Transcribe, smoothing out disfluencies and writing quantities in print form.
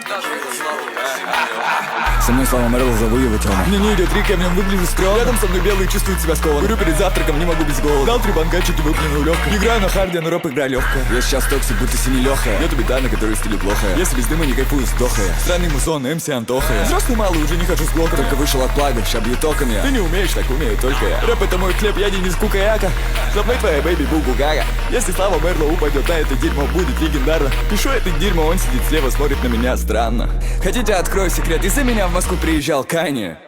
Со мной Слава Мэрл, зову его Тёма. Мне не идет рик, я в нем выгляжу скромно. Рядом со мной белый, чувствует себя скованно. Курю перед завтраком, не могу без голода. Дал 3 банкачики, выплюнул легко. Играю на харде, но рэп игра легкая. Я сейчас токсик, будто синий Лёха. Нету бита, на который стиле плохо. Если без дыма не кайфую, сдохая. Странный музон, МС Антоха. Взрослый малый, уже не хожу с блока. Только вышел от плага, ща бью токами. Ты не умеешь, так умею только я. Рэп это мой хлеб, я Денис Кукаяка. За мной твоя бэйби Бугу Гага. Если Слава Мерло упадет на это дерьмо, будет легендарно. Пишу это дерьмо, он сидит слева, смотрит на меня странно. Хотите, открою секрет, из-за меня в Москву приезжал Кани.